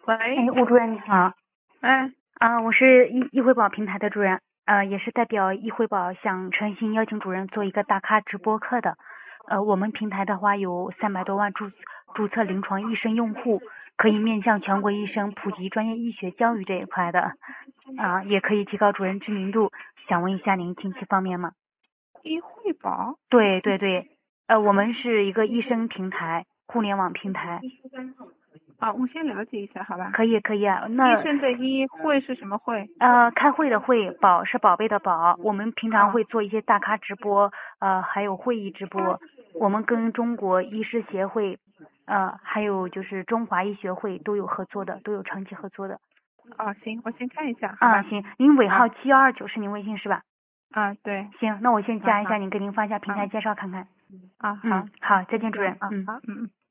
喂， 吴主任你好。 哎， 我是易汇宝平台的主任，也是代表易汇宝想诚心邀请主任做一个大咖直播课的。我们平台的话有300多万注册临床医生用户，可以面向全国医生普及专业医学教育这一块的，也可以提高主任知名度。想问一下您近期方面吗？ 易汇宝对对对，我们是一个医生平台，互联网平台。 啊，我先了解一下，好吧？ 可以可以啊， 医那生的医会是什么会？ 开会的会，宝是宝贝的宝。我们平常啊会做一些大咖直播，还有会议直播。我们跟中国医师协会，还有就是中华医学会都有合作的，都有长期合作的。 哦，行，我先看一下，好吧？ 行，您尾号啊 7129是您微信是吧？ 啊，对， 行，那我先加一下好您，给您发一下平台介绍看看。 啊，好， 好，再见主任。 这样啊，好，嗯。